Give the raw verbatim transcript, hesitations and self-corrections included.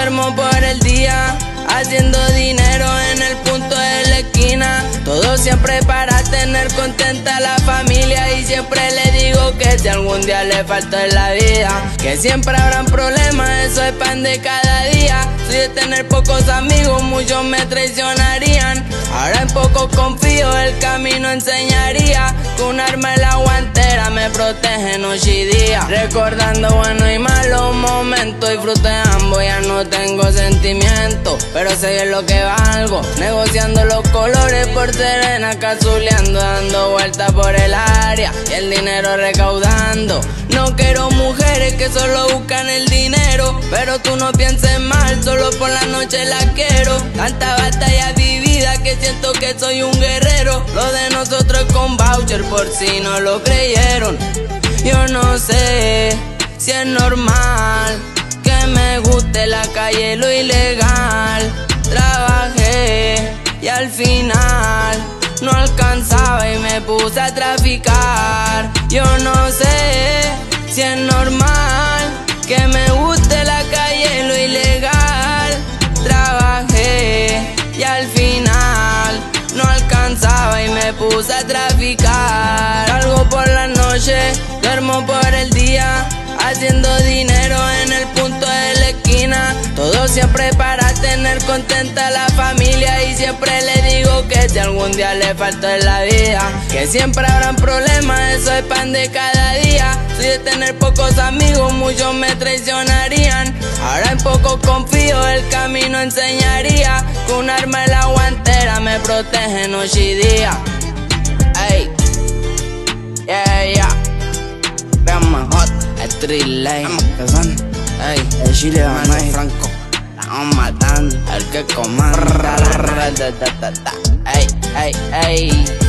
duermo por el día, haciendo dinero en el punto de la esquina. Todo siempre para tener contenta a la familia. Y siempre le digo que si algún día le falta en la vida, que siempre habrán problemas, eso es pan de cada día. Soy de tener pocos amigos, muchos me traicionarían. Ahora en poco confío, el camino enseñaría que un arma en la guantera me protege noche y día. Recordando buenos y malos momentos, disfruté ambos, ya no tengo sentimientos, pero sé bien lo que valgo. Negociando los colores por Serena, cazuleando, dando vueltas por el área y el dinero recaudando. No quiero mujeres que solo buscan el dinero, pero tú no pienses mal, solo por la noche la quiero. Tanta batalla vivida que siento que soy un guerrero. Lo de nosotros es con voucher por si no lo creyeron. Yo no sé si es normal que me guste la calle, lo ilegal. Trabajé y al final no alcanzaba y me puse a traficar. Yo no sé si es normal que me guste la calle, lo ilegal. Trabajé y al final no alcanzaba y me puse a traficar. Salgo por la noche, duermo por el día, haciendo dinero en el punto de la esquina. Todo siempre para tener contenta a la familia. Y siempre le digo que si algún día le falta en la vida, que siempre habrán problemas, eso es pan de cada día. Soy de tener pocos amigos, muchos me traicionarían. Ahora en poco confío, el camino enseñaría que un arma en la guantera me protege noche y día. Ey, yeah, yeah. Veamos hot, street life. Ey, el Chile va a Franco. Estamos matando al que comanda. Ey, ey, ey.